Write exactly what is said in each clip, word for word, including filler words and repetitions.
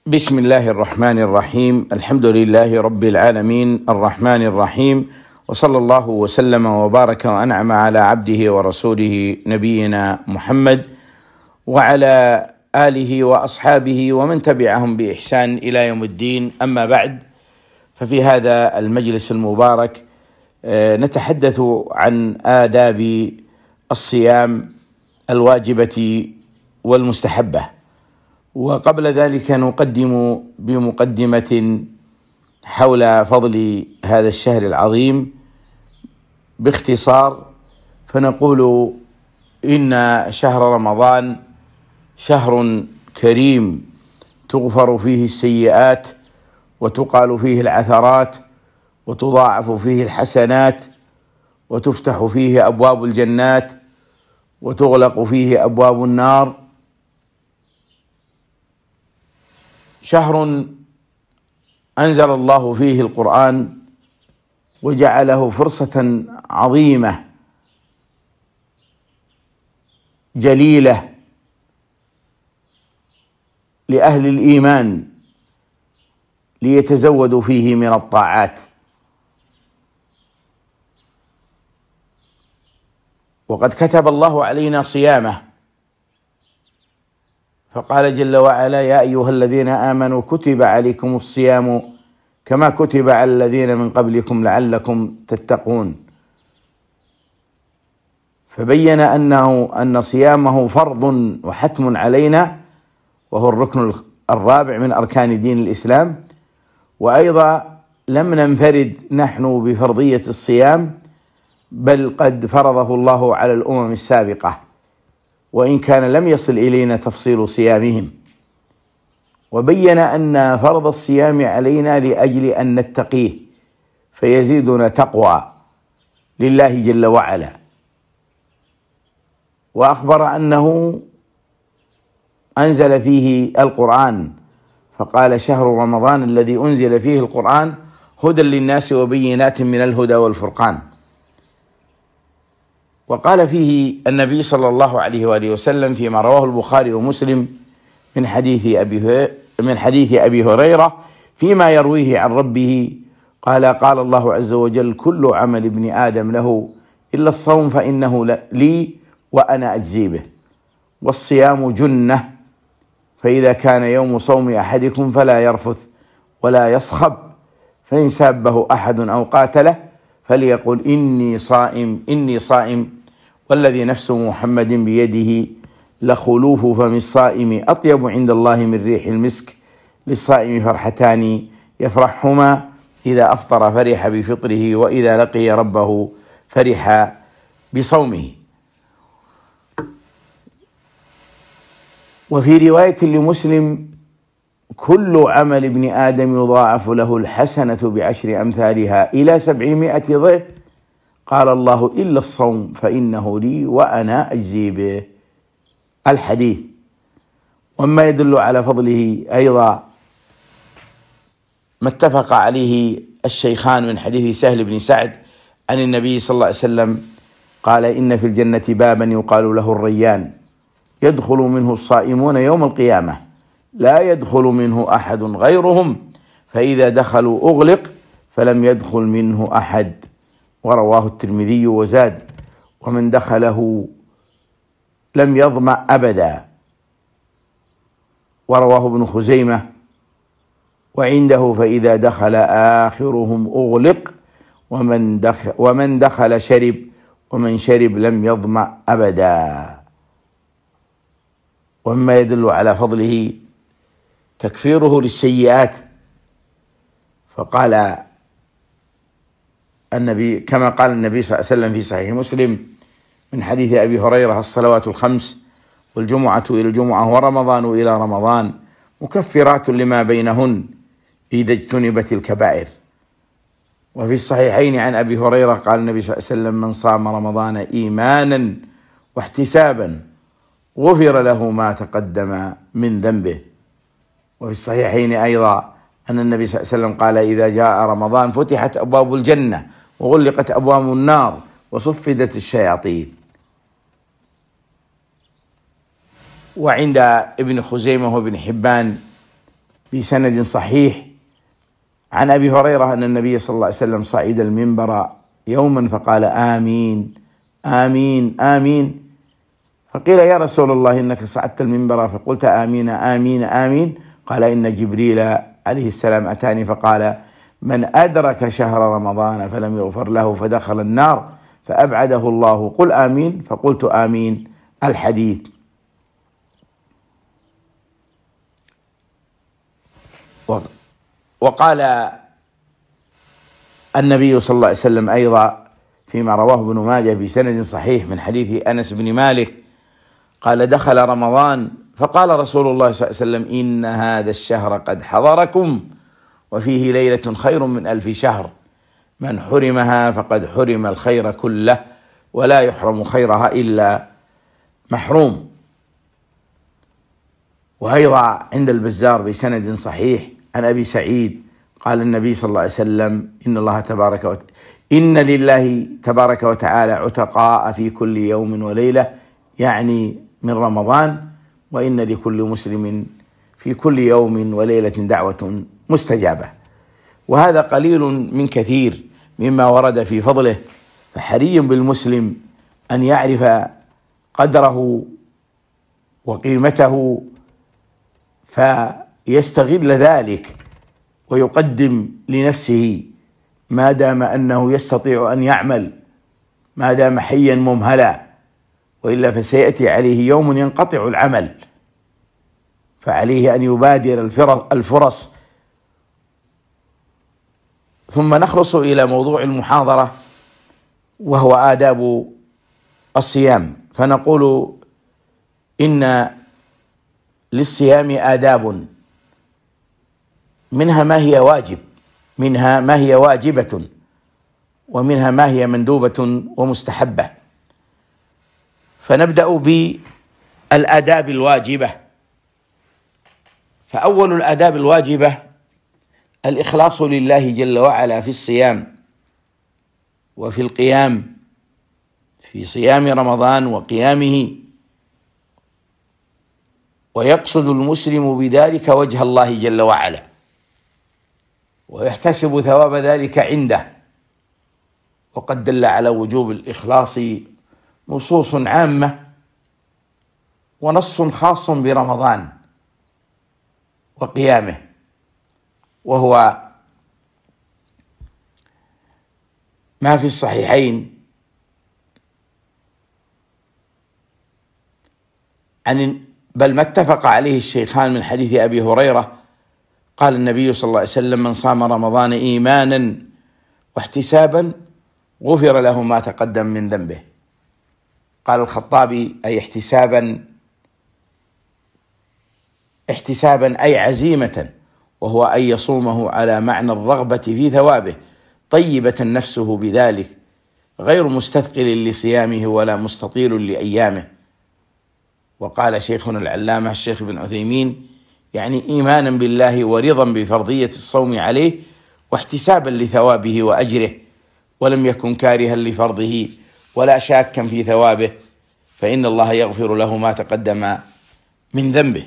بسم الله الرحمن الرحيم. الحمد لله رب العالمين الرحمن الرحيم، وصلى الله وسلم وبارك وأنعم على عبده ورسوله نبينا محمد وعلى آله وأصحابه ومن تبعهم بإحسان إلى يوم الدين. أما بعد، ففي هذا المجلس المبارك نتحدث عن آداب الصيام الواجبة والمستحبة. وقبل ذلك نقدم بمقدمة حول فضل هذا الشهر العظيم باختصار، فنقول إن شهر رمضان شهر كريم تغفر فيه السيئات وتقال فيه العثرات وتضاعف فيه الحسنات وتفتح فيه أبواب الجنات وتغلق فيه أبواب النار. شهر أنزل الله فيه القرآن وجعله فرصة عظيمة جليلة لأهل الإيمان ليتزودوا فيه من الطاعات. وقد كتب الله علينا صيامه، فقال جل وعلا: يا أيها الذين آمنوا كتب عليكم الصيام كما كتب على الذين من قبلكم لعلكم تتقون. فبين أنه أن صيامه فرض وحتم علينا، وهو الركن الرابع من أركان دين الإسلام. وأيضا لم ننفرد نحن بفرضية الصيام، بل قد فرضه الله على الأمم السابقة، وإن كان لم يصل إلينا تفصيل صيامهم. وبين أن فرض الصيام علينا لأجل أن نتقيه فيزيدنا تقوى لله جل وعلا. وأخبر أنه أنزل فيه القرآن، فقال: شهر رمضان الذي أنزل فيه القرآن هدى للناس وبينات من الهدى والفرقان. وقال فيه النبي صلى الله عليه وآله وسلم فيما رواه البخاري ومسلم من حديث أبي من حديث أبي هريرة فيما يرويه عن ربه قال: قال الله عز وجل: كل عمل ابن آدم له إلا الصوم فإنه لي وأنا أجزي به، والصيام جنة، فإذا كان يوم صوم أحدكم فلا يرفث ولا يصخب، فإن سابه أحد أو قاتله فليقل إني صائم إني صائم، والذي نفس محمد بيده لخلوف فم الصائم أطيب عند الله من ريح المسك، للصائم فرحتان يفرحهما، إذا أفطر فرح بفطره، وإذا لقي ربه فرح بصومه. وفي رواية لمسلم: كل عمل ابن آدم يضاعف له الحسنة بعشر أمثالها إلى سبعمائة ضعف، قال الله: إلا الصوم فإنه لي وأنا أجزي به. الحديث. وما يدل على فضله أيضا ما اتفق عليه الشيخان من حديث سهل بن سعد عن النبي صلى الله عليه وسلم قال: إن في الجنة بابا يقال له الريان، يدخل منه الصائمون يوم القيامة، لا يدخل منه أحد غيرهم، فإذا دخلوا أغلق فلم يدخل منه أحد. ورواه الترمذي وزاد: ومن دخله لم يظمأ أبدا. ورواه ابن خزيمة وعنده: فإذا دخل آخرهم أغلق، ومن دخل, ومن دخل شرب، ومن شرب لم يظمأ أبدا. ومما يدل على فضله تكفيره للسيئات، فقال النبي كما قال النبي صلى الله عليه وسلم في صحيح مسلم من حديث أبي هريرة: الصلوات الخمس والجمعة إلى الجمعة ورمضان إلى رمضان مكفرات لما بينهن إذا اجتنبت الكبائر. وفي الصحيحين عن أبي هريرة قال النبي صلى الله عليه وسلم: من صام رمضان إيمانا واحتسابا غفر له ما تقدم من ذنبه. وفي الصحيحين أيضا أن النبي صلى الله عليه وسلم قال: إذا جاء رمضان فتحت أبواب الجنة وغلقت أبواب النار وصفدت الشياطين. وعند ابن خزيمة وابن حبان بسند صحيح عن أبي هريرة أن النبي صلى الله عليه وسلم صعد المنبر يوما فقال آمين آمين آمين، فقيل يا رسول الله إنك صعدت المنبر فقلت آمين آمين آمين، قال إن جبريل عليه السلام أتاني فقال من أدرك شهر رمضان فلم يغفر له فدخل النار فأبعده الله، قل آمين، فقلت آمين. الحديث. وقال النبي صلى الله عليه وسلم أيضا فيما رواه ابن ماجه بسند صحيح من حديث أنس بن مالك قال دخل رمضان فقال رسول الله صلى الله عليه وسلم إن هذا الشهر قد حضركم وفيه ليلة خير من ألف شهر، من حرمها فقد حرم الخير كله ولا يحرم خيرها إلا محروم. وأيضا عند البزار بسند صحيح عن أبي سعيد قال النبي صلى الله عليه وسلم إن الله تبارك وتعالى إن لله تبارك وتعالى عتقاء في كل يوم وليلة، يعني من رمضان، وإن لكل مسلم في كل يوم وليلة دعوة مستجابة. وهذا قليل من كثير مما ورد في فضله، فحري بالمسلم أن يعرف قدره وقيمته فيستغل ذلك ويقدم لنفسه ما دام أنه يستطيع أن يعمل، ما دام حيا ممهلا، وإلا فسيأتي عليه يوم ينقطع العمل، فعليه أن يبادر الفرص. ثم نخلص إلى موضوع المحاضرة وهو آداب الصيام، فنقول إن للصيام آداب، منها ما هي واجب منها ما هي واجبة ومنها ما هي مندوبة ومستحبة. فنبدأ بالآداب الواجبة. فأول الآداب الواجبة الإخلاص لله جل وعلا في الصيام وفي القيام، في صيام رمضان وقيامه، ويقصد المسلم بذلك وجه الله جل وعلا ويحتسب ثواب ذلك عنده. وقد دل على وجوب الإخلاص نصوص عامة ونص خاص برمضان وقيامه، وهو ما في الصحيحين عن بل ما اتفق عليه الشيخان من حديث أبي هريرة قال النبي صلى الله عليه وسلم من صام رمضان إيمانا واحتسابا غفر له ما تقدم من ذنبه. قال الخطابي أي احتسابا احتسابا أي عزيمة، وهو أن يصومه على معنى الرغبة في ثوابه طيبة نفسه بذلك، غير مستثقل لصيامه ولا مستطيل لأيامه. وقال شيخنا العلامة الشيخ ابن عثيمين يعني إيمانا بالله ورضا بفرضية الصوم عليه واحتسابا لثوابه وأجره، ولم يكن كارها لفرضه ولا شاكا في ثوابه، فإن الله يغفر له ما تقدم من ذنبه.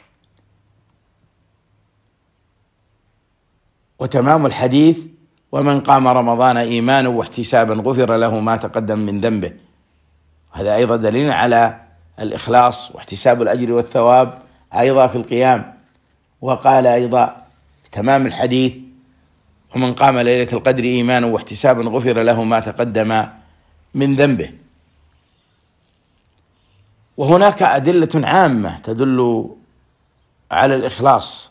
وتمام الحديث ومن قام رمضان إيمانا واحتسابا غفر له ما تقدم من ذنبه. هذا أيضا دليل على الإخلاص واحتساب الأجر والثواب أيضا في القيام. وقال أيضا تمام الحديث ومن قام ليلة القدر إيمانا واحتسابا غفر له ما تقدم من ذنبه. وهناك أدلة عامة تدل على الإخلاص،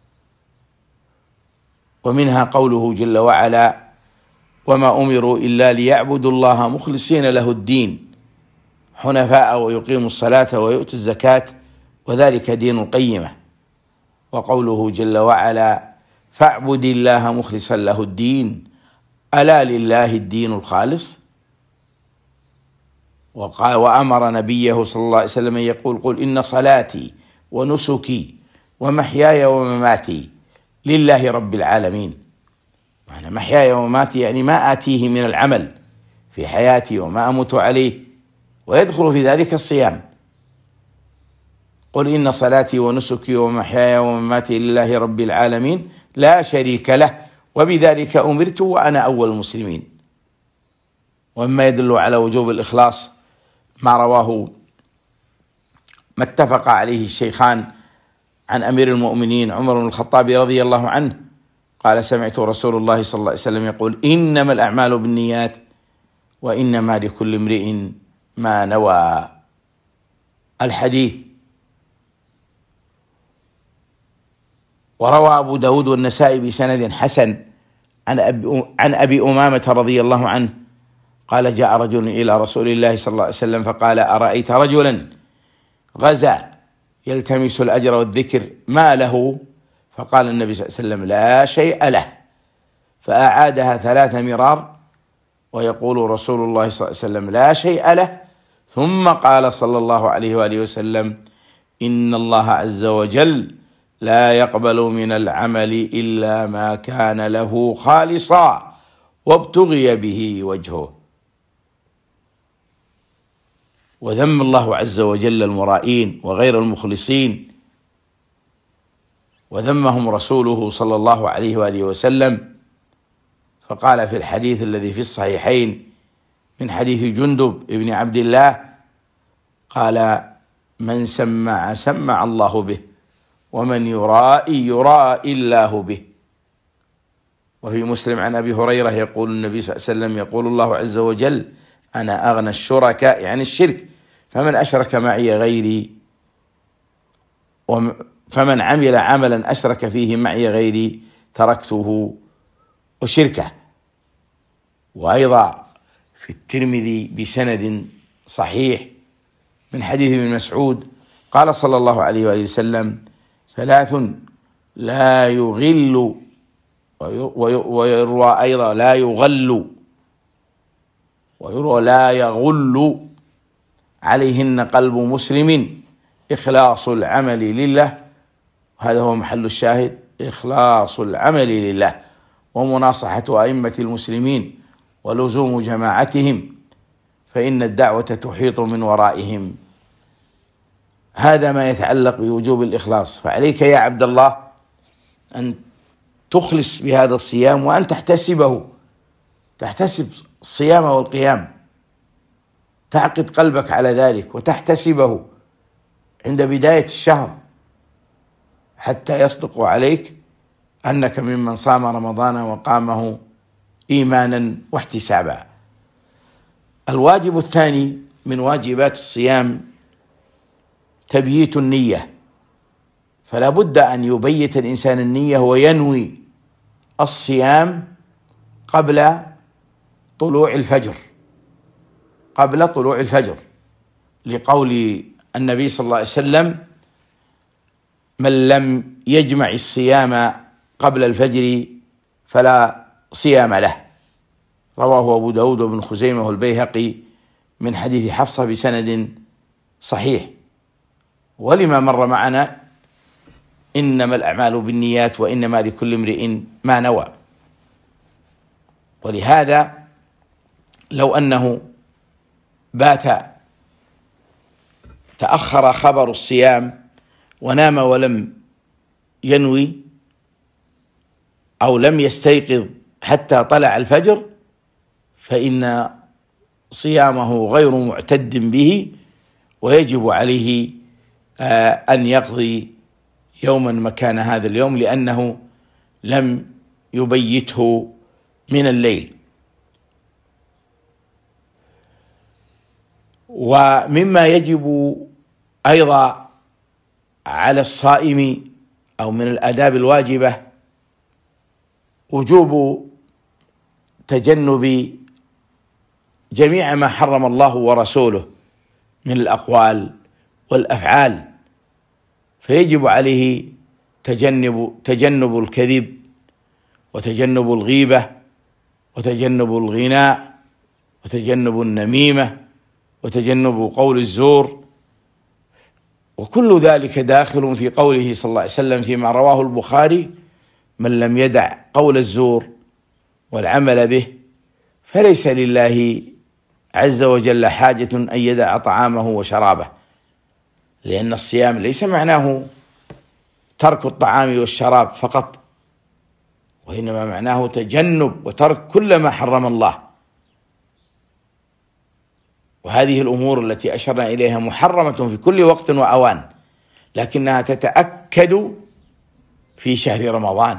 ومنها قوله جل وعلا وما أمروا إلا ليعبدوا الله مخلصين له الدين حنفاء ويقيموا الصلاة ويؤتوا الزكاة وذلك دين القيمة. وقوله جل وعلا فاعبد الله مخلصا له الدين ألا لله الدين الخالص. وقال وأمر نبيه صلى الله عليه وسلم يقول قل إن صلاتي ونسكي ومحياي ومماتي لله رب العالمين. معنى محياي ومماتي يعني ما آتيه من العمل في حياتي وما أموت عليه، ويدخل في ذلك الصيام. قل إن صلاتي ونسكي ومحياي ومماتي لله رب العالمين لا شريك له وبذلك أمرت وأنا أول المسلمين. ومما يدل على وجوب الإخلاص ما رواه ما اتفق عليه الشيخان عن أمير المؤمنين عمر بن الخطاب رضي الله عنه قال: سمعت رسول الله صلى الله عليه وسلم يقول: إنما الأعمال بالنيات وإنما لكل امرئ ما نوى. الحديث. وروى أبو داود والنسائي بسند حسن عن أبي, عن أبي أمامة رضي الله عنه قال: جاء رجل إلى رسول الله صلى الله عليه وسلم فقال: أرأيت رجلا غزا يلتمس الأجر والذكر ما له؟ فقال النبي صلى الله عليه وسلم: لا شيء له. فأعادها ثلاث مرار ويقول رسول الله صلى الله عليه وسلم: لا شيء له. ثم قال صلى الله عليه وآله وسلم: إن الله عز وجل لا يقبل من العمل إلا ما كان له خالصا وابتغي به وجهه. وذم الله عز وجل المرائين وغير المخلصين، وذمهم رسوله صلى الله عليه وآله وسلم، فقال في الحديث الذي في الصحيحين من حديث جندب ابن عبد الله قال: من سمع سمع الله به، ومن يرائي يرائي الله به. وفي مسلم عن أبي هريرة يقول النبي صلى الله عليه وسلم: يقول الله عز وجل: أنا أغنى الشركاء، يعني الشرك، فمن أشرك معي غيري فمن عمل عملا أشرك فيه معي غيري تركته وشركه. وأيضا في الترمذي بسند صحيح من حديث ابن مسعود قال صلى الله عليه وآله وسلم: ثلاث لا يغل، ويروى أيضا لا يغل، ويروى لا يغل عليهن قلب مسلم: إخلاص العمل لله، هذا هو محل الشاهد، إخلاص العمل لله، ومناصحة أئمة المسلمين ولزوم جماعتهم، فإن الدعوة تحيط من ورائهم. هذا ما يتعلق بوجوب الإخلاص. فعليك يا عبد الله أن تخلص بهذا الصيام، وأن تحتسبه، تحتسب الصيام والقيام، تعقد قلبك على ذلك وتحتسبه عند بداية الشهر حتى يصدق عليك أنك ممن صام رمضان وقامه إيمانا واحتسابا. الواجب الثاني من واجبات الصيام تبييت النية، فلا بد أن يبيت الإنسان النية وينوي الصيام قبل طلوع الفجر، قبل طلوع الفجر، لقول النبي صلى الله عليه وسلم: من لم يجمع الصيام قبل الفجر فلا صيام له. رواه أبو داود وابن خزيمة والبيهقي من حديث حفصة بسند صحيح. ولما مر معنا: إنما الأعمال بالنيات وإنما لكل امرئ ما نوى. ولهذا لو أنه بات تأخر خبر الصيام ونام ولم ينوي أو لم يستيقظ حتى طلع الفجر، فإن صيامه غير معتد به، ويجب عليه أن يقضي يوما مكان هذا اليوم، لأنه لم يبيته من الليل. ومما يجب أيضا على الصائم أو من الآداب الواجبة وجوب تجنب جميع ما حرم الله ورسوله من الأقوال والأفعال، فيجب عليه تجنب تجنب الكذب، وتجنب الغيبة، وتجنب الغناء، وتجنب النميمة، وتجنب قول الزور، وكل ذلك داخل في قوله صلى الله عليه وسلم فيما رواه البخاري: من لم يدع قول الزور والعمل به فليس لله عز وجل حاجة أن يدع طعامه وشرابه. لأن الصيام ليس معناه ترك الطعام والشراب فقط، وإنما معناه تجنب وترك كل ما حرم الله. وهذه الأمور التي أشرنا إليها محرمة في كل وقت وأوان، لكنها تتأكد في شهر رمضان،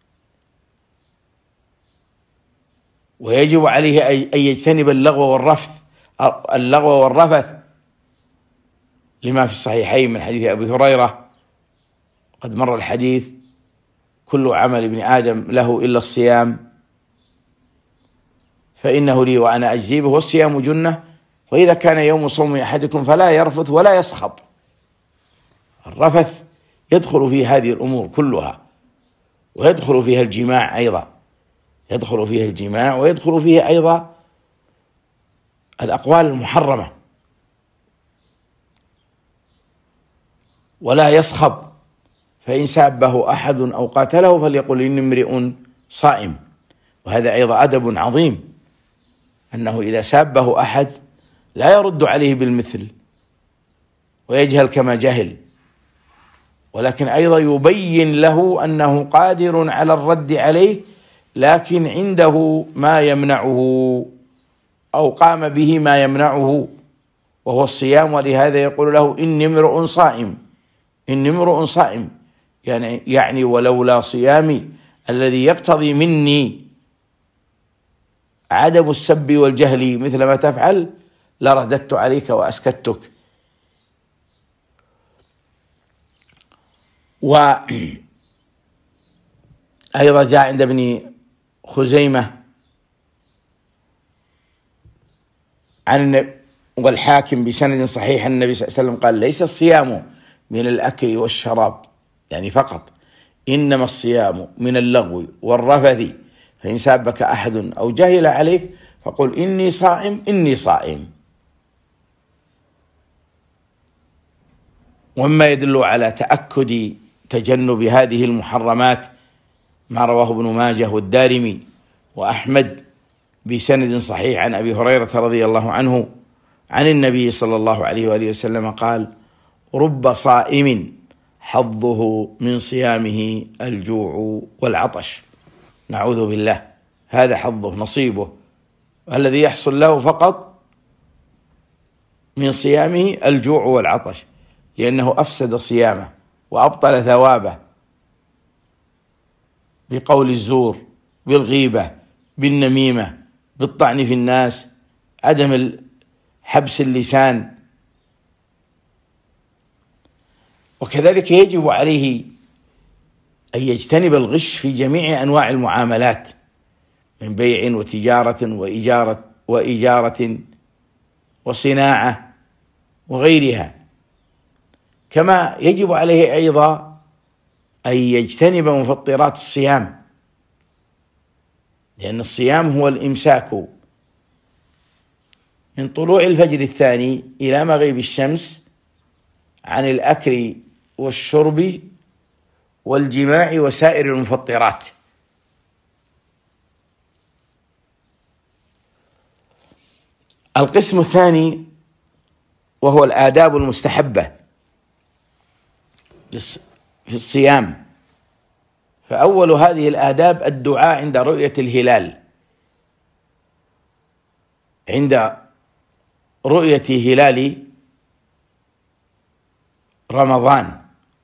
ويجب عليه أن يجتنب اللغو والرفث اللغو والرفث لما في الصحيحين من حديث أبي هريرة، قد مر الحديث: كل عمل ابن آدم له إلا الصيام فإنه لي وأنا أجزي به، والصيام جنة، وإذا كان يوم صوم أحدكم فلا يرفث ولا يصخب. الرفث يدخل في هذه الأمور كلها، ويدخل فيها الجماع أيضا، يدخل فيها الجماع ويدخل فيها أيضا الأقوال المحرمة. ولا يصخب، فإن سابه أحد أو قاتله فليقل إني امرئ صائم. وهذا أيضا أدب عظيم، أنه إذا سابه أحد لا يرد عليه بالمثل ويجهل كما جهل، ولكن أيضا يبين له أنه قادر على الرد عليه، لكن عنده ما يمنعه أو قام به ما يمنعه وهو الصيام. ولهذا يقول له: إني امرؤ صائم، إني امرؤ صائم، يعني يعني ولولا صيامي الذي يقتضي مني عدم السب والجهل مثل ما تفعل لرددت عليك وأسكتك. وأيضا جاء عند ابن خزيمة عن والحاكم بسند صحيح النبي صلى الله عليه وسلم قال: ليس الصيام من الأكل والشراب يعني فقط، إنما الصيام من اللغو والرفث، فإن سابك أحد أو جهل عليك فقل إني صائم إني صائم. ومما يدل على تأكد تجنب هذه المحرمات ما رواه ابن ماجه والدارمي وأحمد بسند صحيح عن أبي هريرة رضي الله عنه عن النبي صلى الله عليه وآله وسلم قال: رب صائم حظه من صيامه الجوع والعطش. نعوذ بالله، هذا حظه نصيبه الذي يحصل له فقط من صيامه الجوع والعطش، لأنه أفسد صيامه وأبطل ثوابه بقول الزور، بالغيبة، بالنميمة، بالطعن في الناس، عدم حبس اللسان. وكذلك يجب عليه أن يجتنب الغش في جميع أنواع المعاملات من بيع وتجارة وإجارة وإجارة وصناعة وغيرها. كما يجب عليه أيضا أن يجتنب مفطرات الصيام، لأن الصيام هو الإمساك من طلوع الفجر الثاني إلى مغيب الشمس عن الأكل والشرب والجماع وسائر المفطرات. القسم الثاني وهو الآداب المستحبة في الصيام. فأول هذه الآداب الدعاء عند رؤية الهلال، عند رؤية هلال رمضان،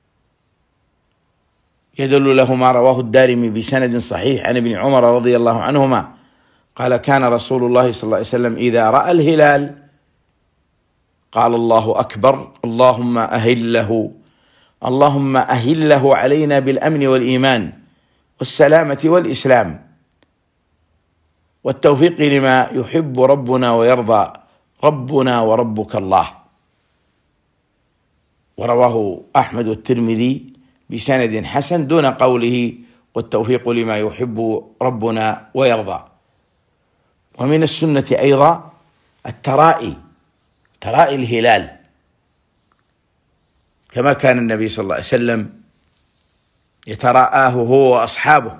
يدل له ما رواه الدارمي بسند صحيح عن ابن عمر رضي الله عنهما قال: كان رسول الله صلى الله عليه وسلم إذا رأى الهلال قال: الله أكبر، اللهم أهله اللهم أهله علينا بالأمن والإيمان والسلامة والإسلام والتوفيق لما يحب ربنا ويرضى، ربنا وربك الله. ورواه أحمد والترمذي بسند حسن دون قوله والتوفيق لما يحب ربنا ويرضى. ومن السنة أيضا الترائي، ترائي الهلال، كما كان النبي صلى الله عليه وسلم يتراءاه هو وأصحابه،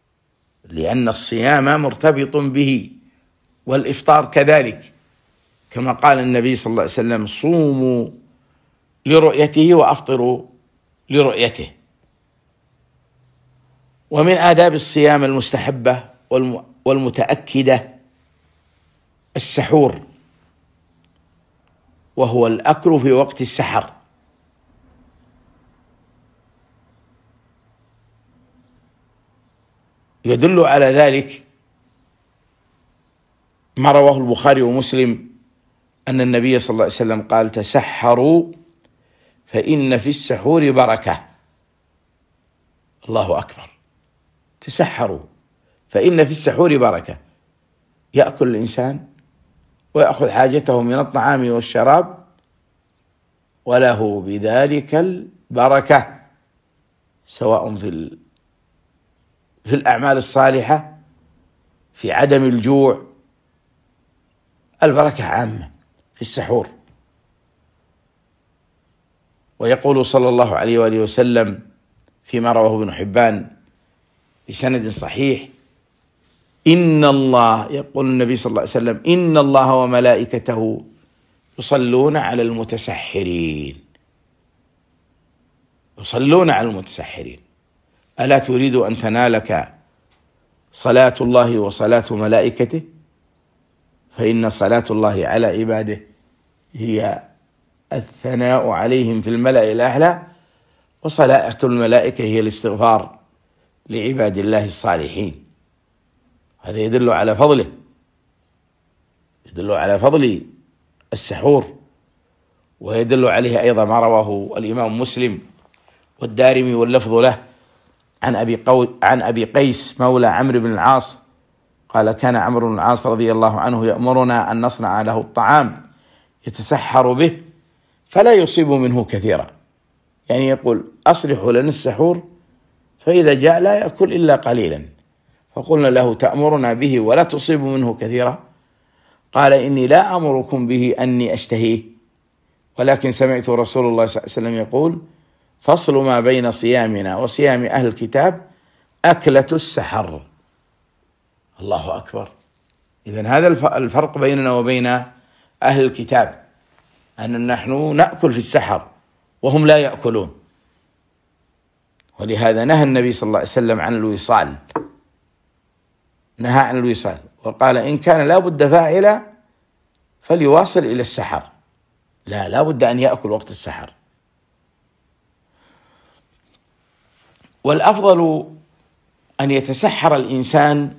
لأن الصيام مرتبط به والإفطار كذلك، كما قال النبي صلى الله عليه وسلم: صوموا لرؤيته وأفطروا لرؤيته. ومن آداب الصيام المستحبة والمتأكدة السحور، وهو الأكل في وقت السحر. يدل على ذلك ما رواه البخاري ومسلم أن النبي صلى الله عليه وسلم قال: تسحروا فإن في السحور بركة. الله أكبر. تسحروا فإن في السحور بركة. يأكل الإنسان ويأخذ حاجته من الطعام والشراب وله بذلك البركة، سواء في في الأعمال الصالحة، في عدم الجوع. البركة عامة في السحور. ويقول صلى الله عليه وآله وسلم فيما رواه ابن حبان بسند صحيح: إن الله، يقول النبي صلى الله عليه وسلم: إن الله وملائكته يصلون على المتسحرين. يصلون على المتسحرين. ألا تريد أن تنالك صلاة الله وصلاة ملائكته؟ فإن صلاة الله على عباده هي الثناء عليهم في الملأ الأعلى، وصلاة الملائكة هي الاستغفار لعباد الله الصالحين. هذا يدل على فضله، يدل على فضل السحور. ويدل عليه أيضا ما رواه الإمام مسلم والدارمي واللفظ له عن أبي, قو... عن أبي قيس مولى عمرو بن العاص قال: كان عمرو بن العاص رضي الله عنه يأمرنا أن نصنع له الطعام يتسحر به فلا يصيب منه كثيرا. يعني يقول: أصلحوا لنا السحور، فإذا جاء لا يأكل إلا قليلا. فقلنا له: تأمرنا به ولا تصيب منه كثيرا؟ قال: إني لا أمركم به أني أشتهيه، ولكن سمعت رسول الله صلى الله عليه وسلم يقول: فصل ما بين صيامنا وصيام أهل الكتاب أكلة السحر. الله أكبر. إذن هذا الفرق بيننا وبين أهل الكتاب، أن نحن نأكل في السحر وهم لا يأكلون. ولهذا نهى النبي صلى الله عليه وسلم عن الوصال، نهى عن الوصال وقال: إن كان لا بد فاعلا فليواصل إلى السحر. لا لا بد أن يأكل وقت السحر. والأفضل أن يتسحر الإنسان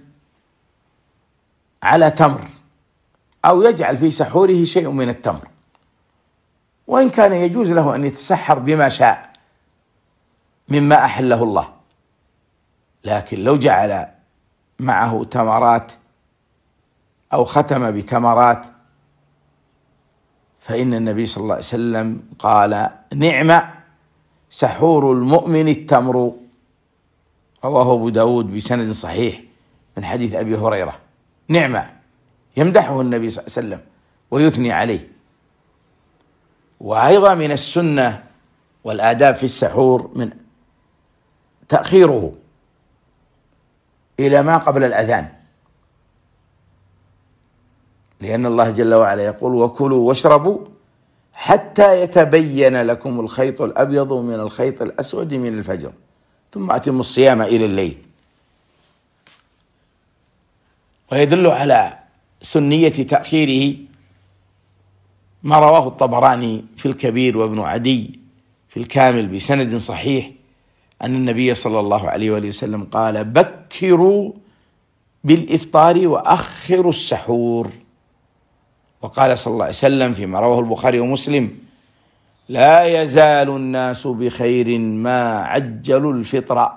على تمر، أو يجعل في سحوره شيء من التمر، وإن كان يجوز له أن يتسحر بما شاء مما أحله الله. لكن لو جعل معه تمرات أو ختم بتمرات، فإن النبي صلى الله عليه وسلم قال: نعم سحور المؤمن التمر. رواه أبو داود بسند صحيح من حديث أبي هريرة. نعمة، يمدحه النبي صلى الله عليه وسلم ويثني عليه. وأيضا من السنة والآداب في السحور من تأخيره إلى ما قبل الأذان، لأن الله جل وعلا يقول: وكلوا واشربوا حتى يتبين لكم الخيط الأبيض من الخيط الأسود من الفجر ثم أتموا الصيام إلى الليل. ويدل على سنية تأخيره ما رواه الطبراني في الكبير وابن عدي في الكامل بسند صحيح أن النبي صلى الله عليه وآله وسلم قال: بكروا بالإفطار وأخروا السحور. وقال صلى الله عليه وسلم فيما رواه البخاري ومسلم: لا يزال الناس بخير ما عجلوا الفطر.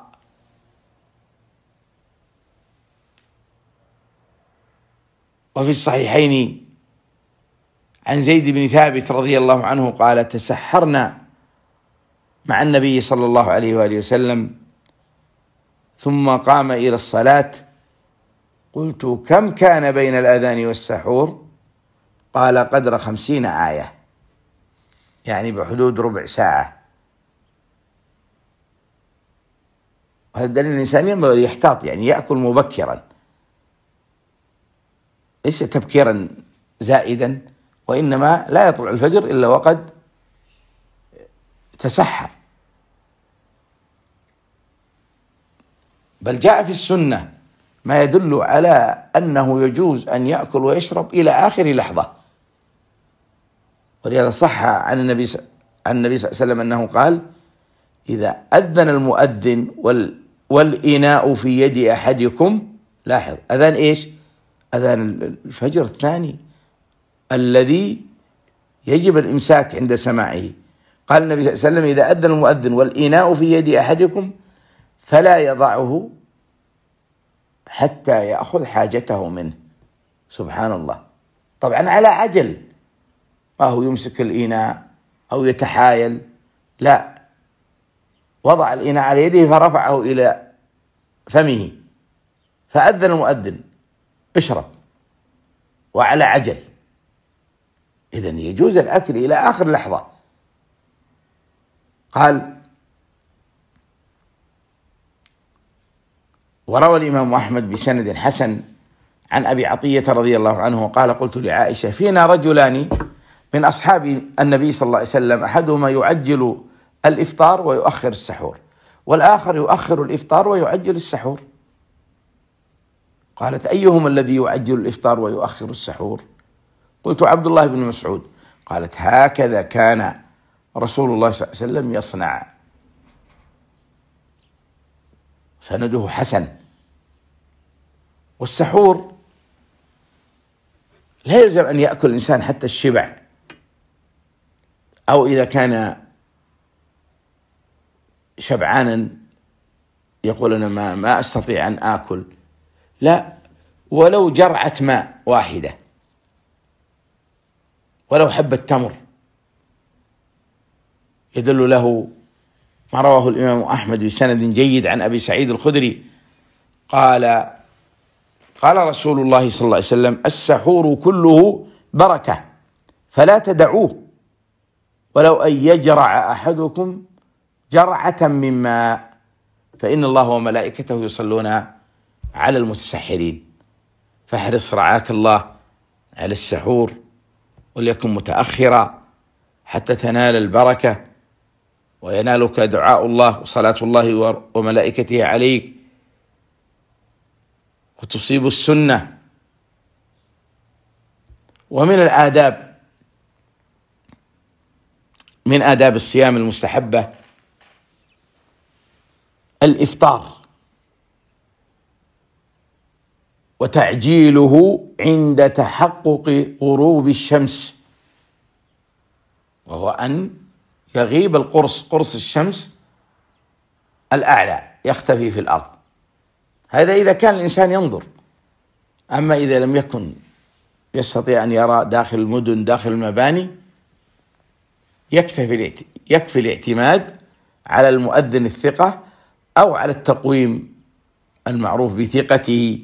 وفي الصحيحين عن زيد بن ثابت رضي الله عنه قال: تسحرنا مع النبي صلى الله عليه وآله وسلم ثم قام إلى الصلاة، قلت: كم كان بين الأذان والسحور؟ قال: قدر خمسين آية، يعني بحدود ربع ساعة. وهذا دليل الإنسان ينبغي يحتاط، يعني يأكل مبكرا، ليس تبكيرا زائدا وإنما لا يطلع الفجر إلا وقد تسحر. بل جاء في السنة ما يدل على أنه يجوز أن يأكل ويشرب إلى آخر لحظة، ولهذا صح عن النبي عن النبي صلى الله عليه وسلم أنه قال: إذا أذن المؤذن وال والإناء في يد أحدكم، لاحظ أذان إيش؟ أذان الفجر الثاني الذي يجب الإمساك عند سماعه. قال النبي صلى الله عليه وسلم: إذا أذن المؤذن والإناء في يد أحدكم فلا يضعه حتى يأخذ حاجته منه. سبحان الله، طبعا على عجل، ما هو يمسك الإناء أو يتحايل، لا، وضع الإناء على يده فرفعه إلى فمه، فأذن المؤذن: اشرب، وعلى عجل. إذن يجوز الأكل إلى آخر لحظة. قال: وروى الإمام أحمد بسند حسن عن أبي عطية رضي الله عنه قال: قلت لعائشة: فينا رجلان من أصحاب النبي صلى الله عليه وسلم، أحدهما يعجل الإفطار ويؤخر السحور، والآخر يؤخر الإفطار ويعجل السحور. قالت: أيهما الذي يعجل الإفطار ويؤخر السحور؟ قلت: عبد الله بن مسعود. قالت: هكذا كان رسول الله صلى الله عليه وسلم يصنع. سنده حسن. والسحور لا يلزم أن يأكل الإنسان حتى الشبع، أو إذا كان شبعانا يقول: أنا ما, ما أستطيع أن آكل، لا، ولو جرعة ماء واحدة، ولو حبة تمر. يدل له ما رواه الإمام أحمد بسند جيد عن أبي سعيد الخدري قال: قال رسول الله صلى الله عليه وسلم: السحور كله بركة فلا تدعوه، ولو أن يجرع أحدكم جرعة من ماء فإن الله وملائكته يصلون على المتسحرين. فاحرص رعاك الله على السحور، وليكن متأخرا حتى تنال البركة وينالك دعاء الله وصلاة الله وملائكته عليك، وتصيب السنة. ومن الآداب، من آداب الصيام المستحبة الإفطار وتعجيله عند تحقق غروب الشمس، وهو أن يغيب القرص، قرص الشمس الأعلى يختفي في الأرض. هذا إذا كان الإنسان ينظر. أما إذا لم يكن يستطيع أن يرى داخل المدن، داخل المباني، يكفي يكفي الاعتماد على المؤذن الثقة أو على التقويم المعروف بثقته.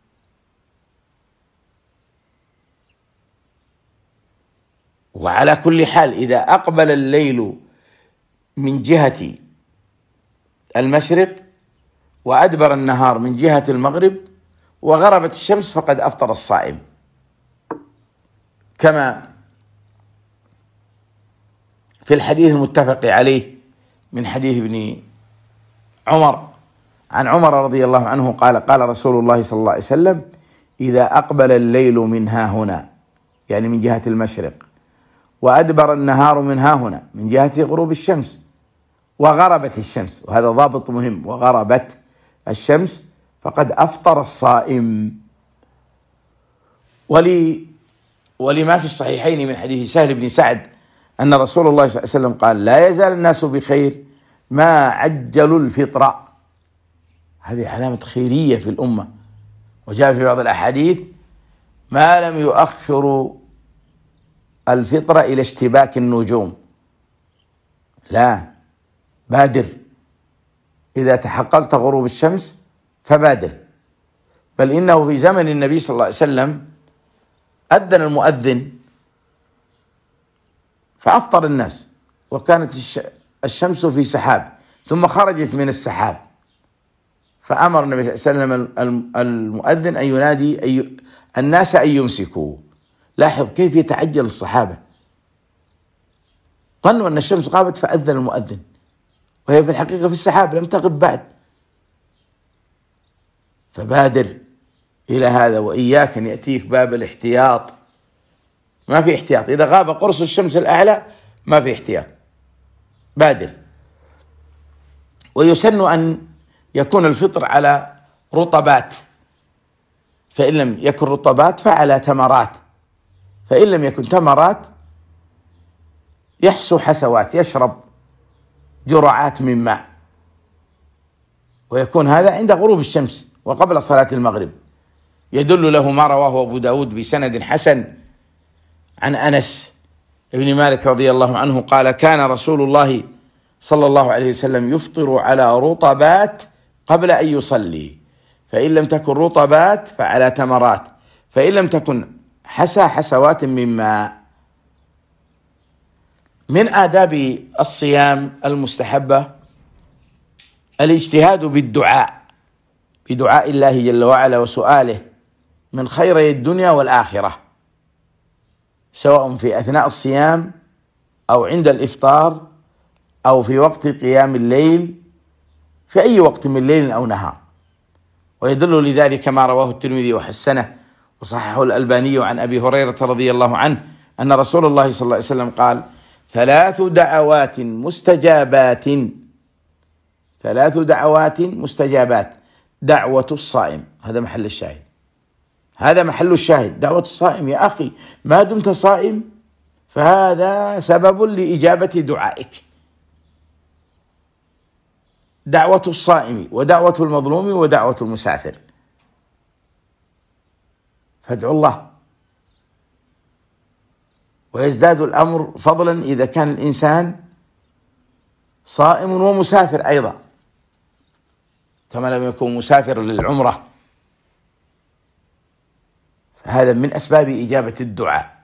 وعلى كل حال إذا أقبل الليل من جهة المشرق وأدبر النهار من جهة المغرب وغربت الشمس فقد أفطر الصائم، كما في الحديث المتفق عليه من حديث ابن عمر عن عمر رضي الله عنه قال: قال رسول الله صلى الله عليه وسلم: إذا أقبل الليل من ها هنا، يعني من جهة المشرق، وأدبر النهار من ها هنا من جهة غروب الشمس، وغربت الشمس، وهذا ضابط مهم، وغربت الشمس، فقد أفطر الصائم. ولي ولما في الصحيحين من حديث سهل بن سعد أن رسول الله صلى الله عليه وسلم قال: لا يزال الناس بخير ما عجلوا الفطر. هذه علامة خيرية في الأمة. وجاء في بعض الأحاديث: ما لم يؤخروا الفطر إلى اشتباك النجوم. لا، بادر، إذا تحققت غروب الشمس فبادر. بل إنه في زمن النبي صلى الله عليه وسلم أذن المؤذن فأفطر الناس، وكانت الشمس في سحاب، ثم خرجت من السحاب، فأمر النبي صلى الله عليه وسلم المؤذن أن ينادي أي الناس أن يمسكوا، لاحظ كيف يتعجل الصحابة، ظنوا أن الشمس غابت فأذن المؤذن، وهي في الحقيقة في السحاب لم تغب بعد. فبادر إلى هذا، وإياك أن يأتيك باب الاحتياط. ما في احتياط، إذا غاب قرص الشمس الأعلى ما في احتياط، بادر. ويسن أن يكون الفطر على رطبات، فإن لم يكن رطبات فعلى تمرات، فإن لم يكن تمرات يحسو حسوات، يشرب جرعات من ماء، ويكون هذا عند غروب الشمس وقبل صلاة المغرب. يدل له ما رواه أبو داود بسند حسن عن أنس بن مالك رضي الله عنه قال: كان رسول الله صلى الله عليه وسلم يفطر على رطبات قبل أن يصلي، فإن لم تكن رطبات فعلى تمرات، فإن لم تكن حسى حسوات من ماء. من آداب الصيام المستحبة الاجتهاد بالدعاء، بدعاء الله جل وعلا وسؤاله من خيري الدنيا والآخرة، سواء في أثناء الصيام أو عند الإفطار أو في وقت قيام الليل، في أي وقت من ليل أو نهار. ويدل لذلك ما رواه الترمذي وحسنه وصححه الألباني عن أبي هريرة رضي الله عنه أن رسول الله صلى الله عليه وسلم قال: ثلاث دعوات مستجابات، ثلاث دعوات مستجابات، دعوة الصائم، هذا محل الشاهد، هذا محل الشاهد، دعوة الصائم يا أخي، ما دمت صائم فهذا سبب لإجابة دعائك. دعوة الصائم ودعوة المظلوم ودعوة المسافر، فادعوا الله. ويزداد الأمر فضلا إذا كان الإنسان صائم ومسافر أيضا، كما لم يكن مسافر للعمرة، فهذا من أسباب إجابة الدعاء.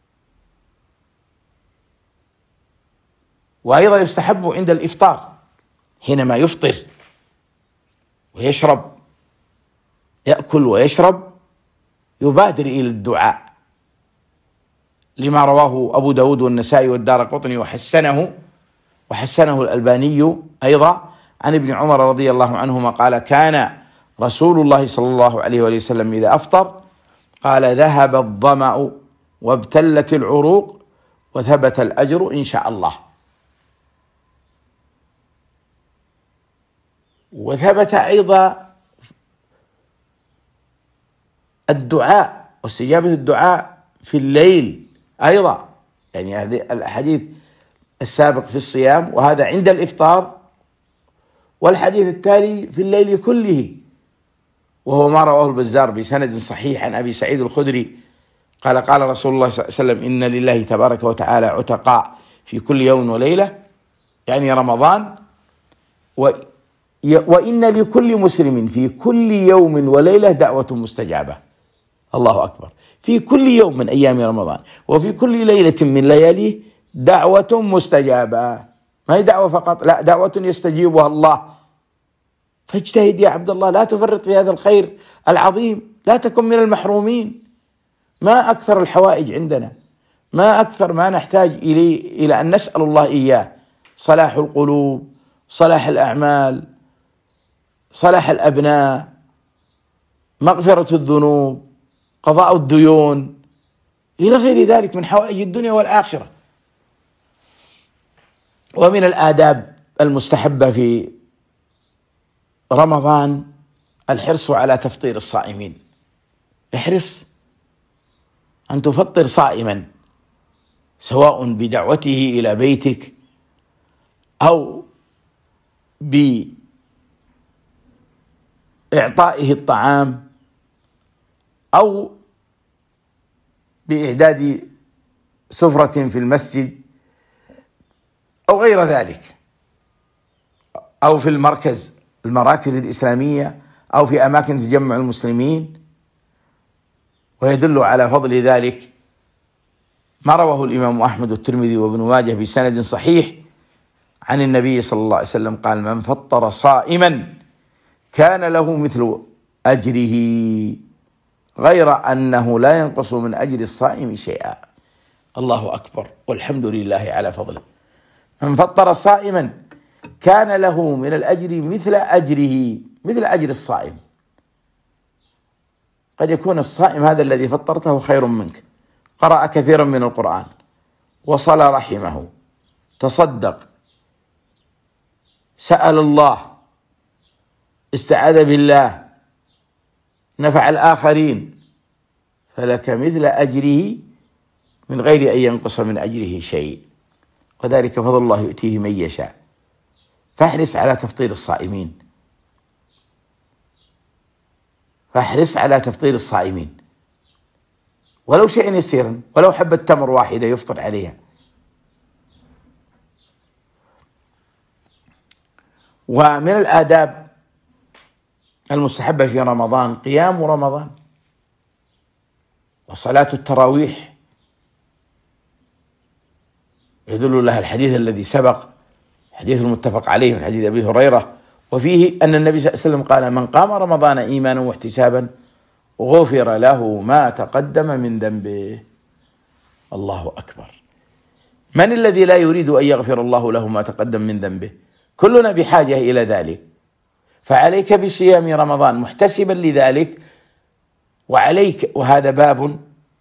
وأيضا يستحب عند الإفطار حينما يفطر ويشرب، يأكل ويشرب، يبادر إلى الدعاء، لما رواه أبو داود والنسائي والدارقطني وحسنه وحسنه الألباني أيضا عن ابن عمر رضي الله عنهما قال: كان رسول الله صلى الله عليه وآله وسلم إذا أفطر قال: ذهب الظمأ وابتلت العروق وثبت الأجر إن شاء الله. وثبت أيضا الدعاء واستجابة الدعاء في الليل أيضا، يعني هذه الحديث السابق في الصيام، وهذا عند الإفطار، والحديث التالي في الليل كله، وهو ما رواه البزار بسند صحيح عن أبي سعيد الخدري قال: قال رسول الله صلى الله عليه وسلم: إن لله تبارك وتعالى عتقاء في كل يوم وليلة، يعني رمضان، و وإن لكل مسلم في كل يوم وليلة دعوة مستجابة. الله أكبر، في كل يوم من أيام رمضان وفي كل ليلة من لياليه دعوة مستجابة، ما هي دعوة فقط، لا، دعوة يستجيبها الله. فاجتهد يا عبد الله، لا تفرط في هذا الخير العظيم، لا تكن من المحرومين. ما أكثر الحوائج عندنا، ما أكثر ما نحتاج إليه إلى أن نسأل الله إياه: صلاح القلوب، صلاح الأعمال، صلاح الأبناء، مغفرة الذنوب، قضاء الديون، إلى غير ذلك من حوائج الدنيا والآخرة. ومن الآداب المستحبة في رمضان الحرص على تفطير الصائمين. احرص أن تفطر صائما، سواء بدعوته إلى بيتك أو بإعطائه الطعام أو بإعداد سفرة في المسجد أو غير ذلك، أو في المركز المراكز الإسلامية أو في أماكن تجمع المسلمين. ويدل على فضل ذلك ما رواه الإمام أحمد والترمذي وابن ماجه بسند صحيح عن النبي صلى الله عليه وسلم قال: من فطر صائما كان له مثل أجره غير أنه لا ينقص من أجر الصائم شيئا. الله أكبر، والحمد لله على فضله. من فطر صائما كان له من الأجر مثل أجره، مثل أجر الصائم. قد يكون الصائم هذا الذي فطرته خير منك، قرأ كثيرا من القرآن، وصل رحمه، تصدق، سأل الله، استعاذ بالله، نفع الآخرين، فلك مثل أجره من غير أن ينقص من أجره شيء، وذلك فضل الله يؤتيه من يشاء. فاحرص على تفطير الصائمين، فاحرص على تفطير الصائمين ولو شيئا يسيرا، ولو حبة تمر واحدة يفطر عليها. ومن الآداب المستحبة في رمضان قيام رمضان وصلاة التراويح، يدل لها الحديث الذي سبق، حديث المتفق عليه من حديث أبي هريرة، وفيه أن النبي صلى الله عليه وسلم قال: من قام رمضان إيمانا واحتسابا غفر له ما تقدم من ذنبه. الله أكبر. من الذي لا يريد أن يغفر الله له ما تقدم من ذنبه؟ كلنا بحاجة إلى ذلك، فعليك بصيام رمضان محتسبا لذلك، وعليك، وهذا باب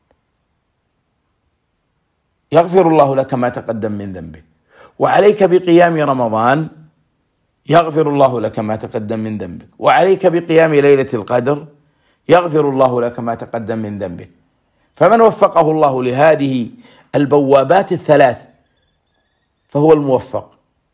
يغفر الله لك ما تقدم من ذنبك، وعليك بقيام رمضان يغفر الله لك ما تقدم من ذنبك، وعليك بقيام ليلة القدر يغفر الله لك ما تقدم من ذنبك. فمن وفقه الله لهذه البوابات الثلاث فهو الموفق.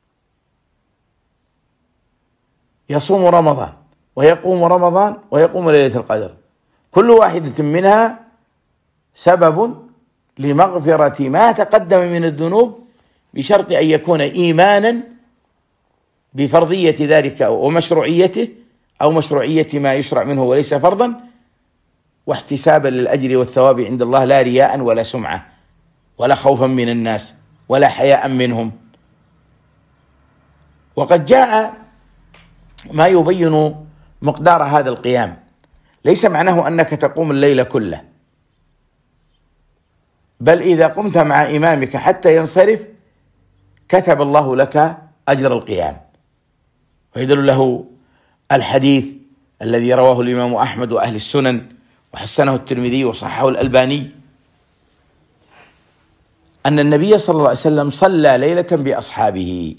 يصوم رمضان ويقوم رمضان ويقوم ليلة القدر، كل واحدة منها سبب لمغفرة ما تقدم من الذنوب، بشرط أن يكون إيمانا بفرضية ذلك ومشروعيته، أو مشروعية ما يشرع منه وليس فرضا، واحتسابا للأجر والثواب عند الله، لا رياء ولا سمعة ولا خوفا من الناس ولا حياء منهم. وقد جاء ما يبين مقدار هذا القيام، ليس معناه أنك تقوم الليل كله، بل إذا قمت مع إمامك حتى ينصرف كتب الله لك أجر القيام. ويدل له الحديث الذي رواه الإمام أحمد وأهل السنن وحسنه الترمذي وصححه الألباني، أن النبي صلى الله عليه وسلم صلى ليلة بأصحابه،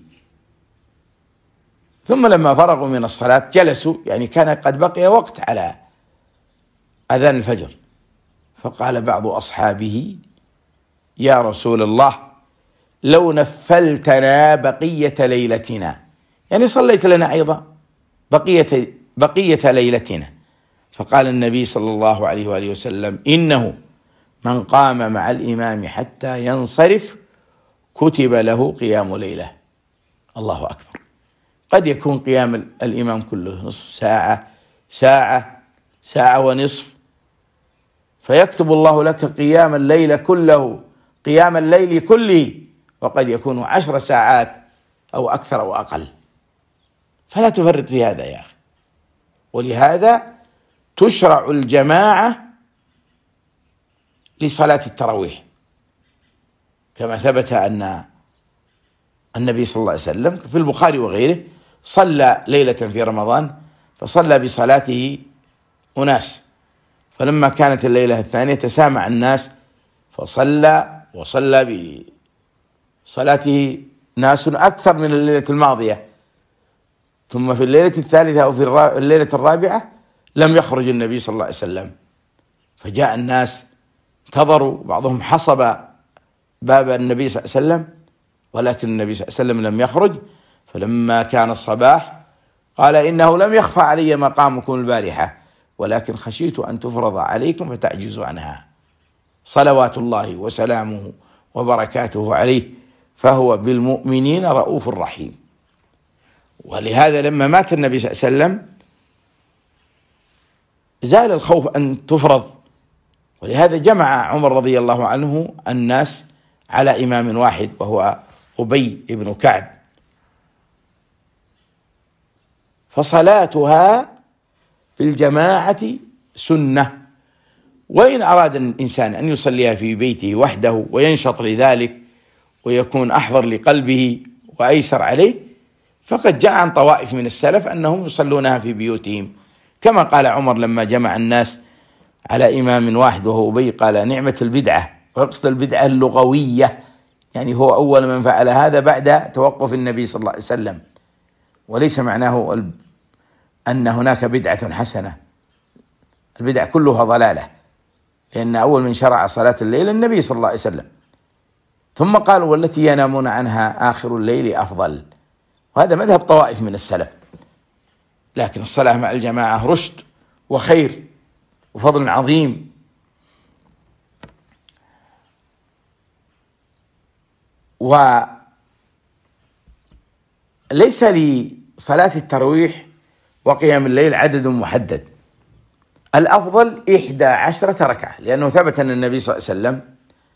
ثم لما فرغوا من الصلاة جلسوا، يعني كان قد بقي وقت على أذان الفجر، فقال بعض أصحابه: يا رسول الله، لو نفلتنا بقية ليلتنا، يعني صليت لنا أيضا بقية بقية ليلتنا. فقال النبي صلى الله عليه وآله وسلم: إنه من قام مع الإمام حتى ينصرف كتب له قيام ليلة. الله أكبر. قد يكون قيام الإمام كله نصف ساعة، ساعة، ساعة ونصف، فيكتب الله لك قيام الليل كله، قيام الليل كله، وقد يكون عشر ساعات أو أكثر أو أقل. فلا تفرط في هذا يا أخي. ولهذا تشرع الجماعة لصلاة التراويح، كما ثبت أن النبي صلى الله عليه وسلم في البخاري وغيره صلى ليلة في رمضان، فصلى بصلاته أناس، فلما كانت الليلة الثانية تسامع الناس فصلى وصلى بصلاته ناس أكثر من الليلة الماضية، ثم في الليلة الثالثة أو في الليلة الرابعة لم يخرج النبي صلى الله عليه وسلم، فجاء الناس انتظروا، بعضهم حصب باب النبي صلى الله عليه وسلم، ولكن النبي صلى الله عليه وسلم لم يخرج. فلما كان الصباح قال: إنه لم يخفى علي مقامكم البارحة، ولكن خشيت أن تفرض عليكم فتعجزوا عنها. صلوات الله وسلامه وبركاته عليه، فهو بالمؤمنين رؤوف رحيم. ولهذا لما مات النبي صلى الله عليه وسلم زال الخوف أن تفرض، ولهذا جمع عمر رضي الله عنه الناس على إمام واحد وهو أبي بن كعب، فصلاتها في الجماعة سنة، وإن أراد الإنسان أن يصليها في بيته وحده وينشط لذلك ويكون أحضر لقلبه وأيسر عليه، فقد جاء عن طوائف من السلف أنهم يصلونها في بيوتهم، كما قال عمر لما جمع الناس على إمام واحد وهو أبي، قال نعمة البدعة، ويقصد البدعة اللغوية، يعني هو أول من فعل هذا بعد توقف النبي صلى الله عليه وسلم، وليس معناه أن هناك بدعة حسنة. البدع كلها ضلالة، لأن أول من شرع صلاة الليل النبي صلى الله عليه وسلم، ثم قالوا والتي ينامون عنها آخر الليل أفضل، وهذا مذهب طوائف من السلف. لكن الصلاة مع الجماعة رشد وخير وفضل عظيم. وليس لصلاة التراويح وقيام الليل عدد محدد، الأفضل إحدى عشرة ركعة، لأنه ثبت أن النبي صلى الله عليه وسلم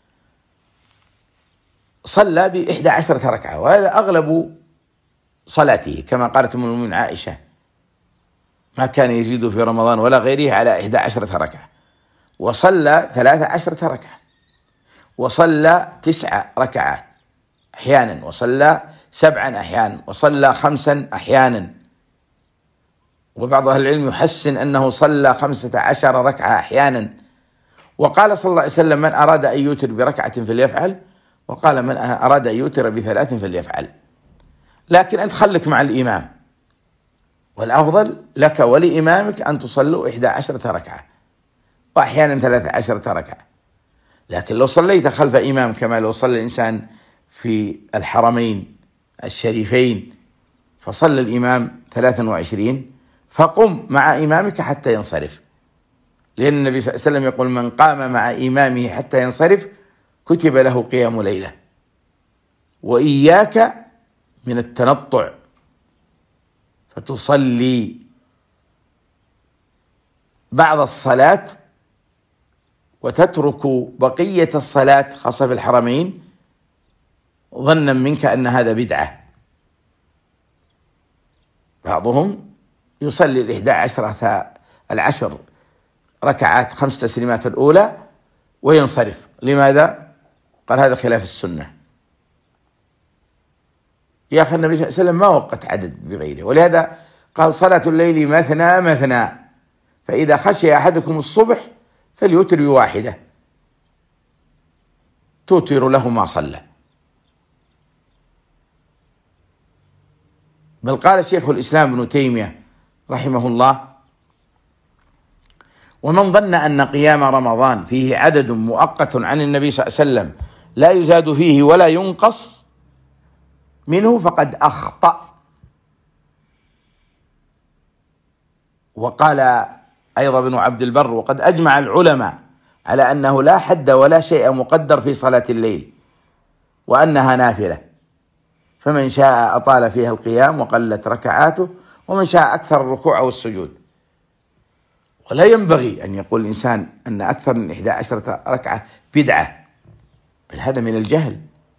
صلى بإحدى عشرة ركعة، وهذا أغلب صلاته، كما قالت أم المؤمنين عائشة ما كان يزيد في رمضان ولا غيره على إحدى عشرة ركعة، وصلى ثلاث عشرة ركعة، وصلى تسع ركعات أحيانا، وصلى سبعا أحيانا، وصلى خمسا أحيانا، وبعض أهل العلم يحسن أنه صلى خمسة عشر ركعة أحيانا. وقال صلى الله عليه وسلم من أراد أن يوتر بركعة فليفعل، وقال من أراد أن يوتر بثلاث فليفعل. لكن أنت خلك مع الإمام، والأفضل لك ولإمامك أن تصلوا إحدى عشرة ركعة، وأحيانا ثلاث عشرة ركعة. لكن لو صليت خلف إمام كما لو صلى الإنسان في الحرمين الشريفين فصلى الإمام ثلاثا وعشرين، فقم مع إمامك حتى ينصرف، لأن النبي صلى الله عليه وسلم يقول من قام مع إمامه حتى ينصرف كتب له قيام ليلة. وإياك من التنطع فتصلي بعض الصلاة وتترك بقية الصلاة خاصة في الحرمين ظنا منك أن هذا بدعة. بعضهم يصلي الإحدى عشرة العشر ركعات خمس تسليمات الأولى وينصرف. لماذا؟ قال هذا خلاف السنة. يا أخي النبي صلى الله عليه وسلم ما وقت عدد بغيره، ولهذا قال صلاة الليل مثنى مثنى، فإذا خشي أحدكم الصبح فليوتر بواحدة توتر له ما صلى. بل قال شيخ الإسلام ابن تيمية رحمه الله ومن ظن أن قيام رمضان فيه عدد مؤقت عن النبي صلى الله عليه وسلم لا يزاد فيه ولا ينقص منه فقد أخطأ. وقال أيضا ابن عبد البر وقد أجمع العلماء على أنه لا حد ولا شيء مقدر في صلاة الليل، وأنها نافلة، فمن شاء أطال فيها القيام وقلت ركعاته، ومن شاء أكثر الركوع والسجود. ولا ينبغي أن يقول الإنسان أن أكثر من إحدى عشرة ركعة بدعة، بل هذا من الجهل.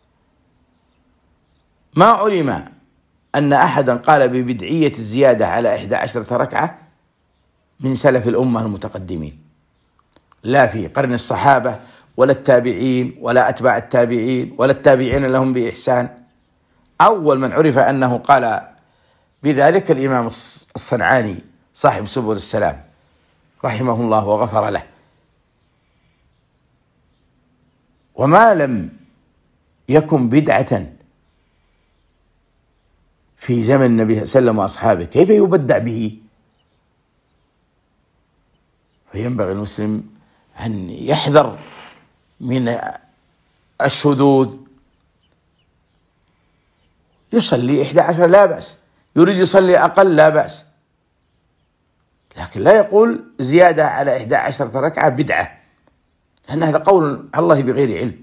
ما علم أن أحدا قال ببدعية الزيادة على إحدى عشرة ركعة من سلف الأمة المتقدمين، لا في قرن الصحابة ولا التابعين ولا أتباع التابعين ولا التابعين لهم بإحسان. أول من عرف أنه قال بذلك الإمام الصنعاني صاحب سبل السلام رحمه الله وغفر له. وما لم يكن بدعة في زمن النبي صلى الله عليه وسلم وأصحابه كيف يبدع به؟ فينبغي المسلم أن يحذر من الشذوذ. يصلي إحدى عشر لا بأس، يريد يصلي أقل لا بأس، لكن لا يقول زيادة على إحدى عشرة ركعة بدعة، لأن هذا قول الله بغير علم.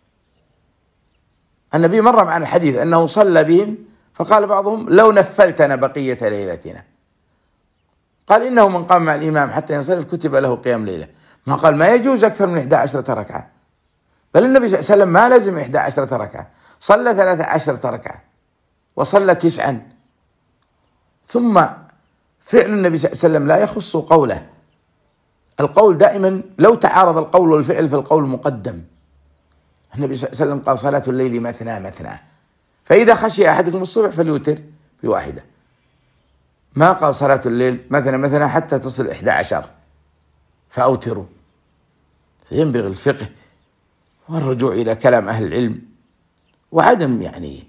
النبي مر معنا الحديث أنه صلى بهم فقال بعضهم لو نفلتنا بقية ليلتنا، قال إنه من قام مع الإمام حتى ينصرف كتب له قيام ليلة، ما قال ما يجوز أكثر من إحدى عشرة ركعة. بل النبي صلى الله عليه وسلم ما لزم إحدى عشرة ركعة، صلى ثلاثة عشرة ركعة وصلى تسعا. ثم فعل النبي صلى الله عليه وسلم لا يخص قوله، القول دائما لو تعارض القول والفعل فالقول مقدم. النبي صلى الله عليه وسلم قال صلاة الليل مثنى مثنى، فإذا خشي أحدكم الصبح فليوتر بواحدة. ما قال صلاة الليل مثنى مثنى حتى تصل إحدى عشر فأوتروا. فينبغي الفقه والرجوع إلى كلام أهل العلم، وعدم يعني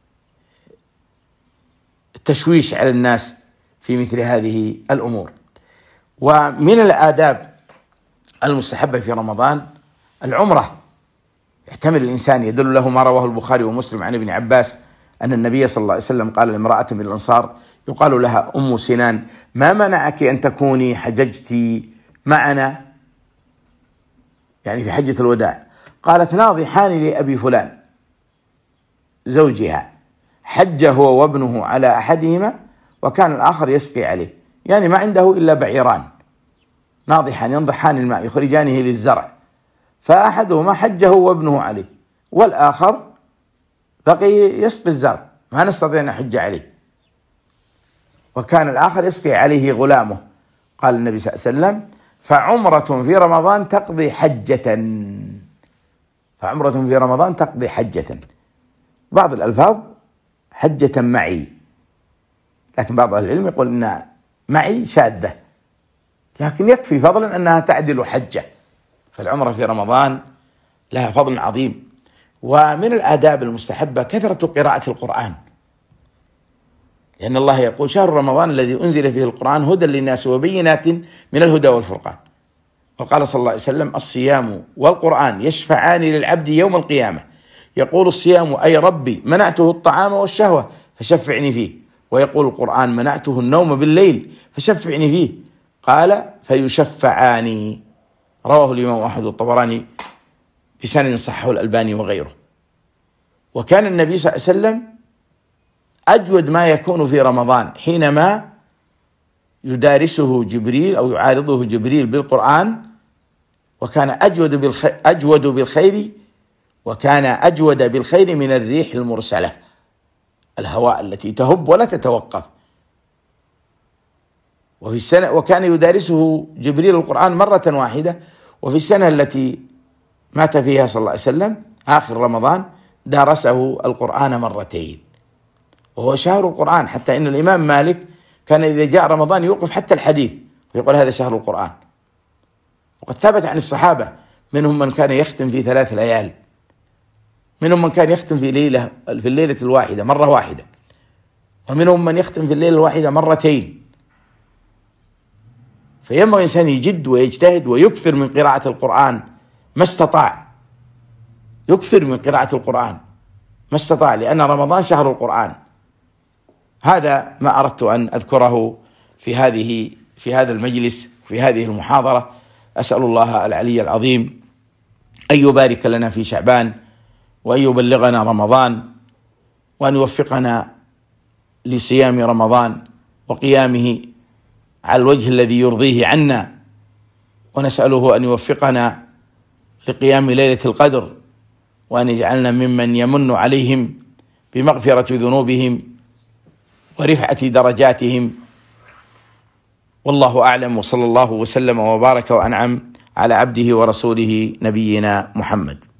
التشويش على الناس في مثل هذه الأمور. ومن الآداب المستحبة في رمضان العمرة. يحتمل الإنسان، يدل له ما رواه البخاري ومسلم عن ابن عباس أن النبي صلى الله عليه وسلم قال لامرأة من الأنصار يقال لها أم سنان: ما منعك أن تكوني حججتي معنا، يعني في حجة الوداع؟ قالت: ناضحان لأبي فلان زوجها، حج هو وابنه على أحدهما وكان الآخر يسقي عليه، يعني ما عنده إلا بعيران ناضحان ينضحان الماء يخرجانه للزرع، فأحدهما حجه وابنه عليه والآخر بقي يسقي الزرع، ما نستطيع أن نحج عليه، وكان الآخر يسقي عليه غلامه. قال النبي صلى الله عليه وسلم: فعمرة في رمضان تقضي حجة، فعمرة في رمضان تقضي حجة. بعض الألفاظ حجة معي، لكن بعض أهل العلم يقول إن معي شاذة، لكن يكفي فضلا أنها تعدل حجة. فالعمرة في رمضان لها فضل عظيم. ومن الآداب المستحبة كثرة قراءة القرآن، لأن الله يقول: شهر رمضان الذي أنزل فيه القرآن هدى للناس وبينات من الهدى والفرقان. وقال صلى الله عليه وسلم: الصيام والقرآن يشفعان للعبد يوم القيامة، يقول الصيام: أي ربي منعته الطعام والشهوة فشفعني فيه، ويقول القرآن: منعته النوم بالليل فشفعني فيه، قال: فيشفعان. رواه الإمام أحمد والطبراني بسند صححه الألباني وغيره. وكان النبي صلى الله عليه وسلم أجود ما يكون في رمضان حينما يدارسه جبريل أو يعارضه جبريل بالقرآن، وكان أجود بالخير, أجود بالخير وكان أجود بالخير من الريح المرسلة، الهواء التي تهب ولا تتوقف. وفي السنة وكان يدارسه جبريل القرآن مرة واحدة، وفي السنة التي مات فيها صلى الله عليه وسلم آخر رمضان دارسه القرآن مرتين، وهو شهر القرآن، حتى إن الإمام مالك كان إذا جاء رمضان يوقف حتى الحديث ويقول: هذا شهر القرآن. وقد ثبت عن الصحابة منهم من كان يختم في ثلاث ليال، منهم من كان يختم في ليلة في الليلة الواحدة مرة واحدة، ومنهم من يختم في الليلة الواحدة مرتين. فينبغي الإنسان يجد ويجتهد ويكثر من قراءة القرآن ما استطاع، يكثر من قراءة القرآن ما استطاع، لأن رمضان شهر القرآن. هذا ما أردت أن أذكره في هذه في هذا المجلس في هذه المحاضرة. أسأل الله العلي العظيم أن يبارك لنا في شعبان، وأن يبلغنا رمضان، وأن يوفقنا لصيام رمضان وقيامه على الوجه الذي يرضيه عنا، ونسأله أن يوفقنا لقيام ليلة القدر، وأن يجعلنا ممن يمن عليهم بمغفرة ذنوبهم ورفعة درجاتهم. والله أعلم، وصلى الله وسلم وبارك وأنعم على عبده ورسوله نبينا محمد.